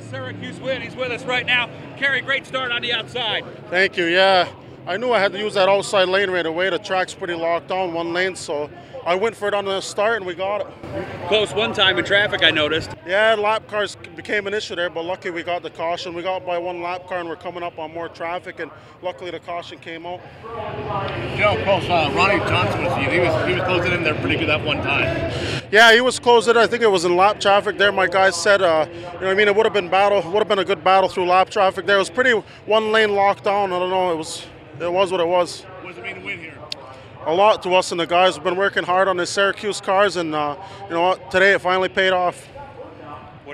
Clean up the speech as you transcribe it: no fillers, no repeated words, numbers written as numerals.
Syracuse win. He's with us right now. Kerry, great start on the outside. Thank you, yeah. I knew I had to use that outside lane right away. The track's pretty locked down, one lane, so I went for it on the start and we got it. Close one time in traffic, I noticed. Yeah, lap cars became an issue there, but lucky we got the caution. We got by one lap car and we're coming up on more traffic, and luckily the caution came out. Joe, close. Ronnie Johnson was he was closing in there pretty good that one time. Yeah, he was closing. I think it was in lap traffic there. My guys said, it would have been a good battle through lap traffic there. It was pretty one lane locked down. I don't know. It was what it was. What does it mean to win here? A lot to us and the guys. We've been working hard on the Syracuse cars, and today it finally paid off.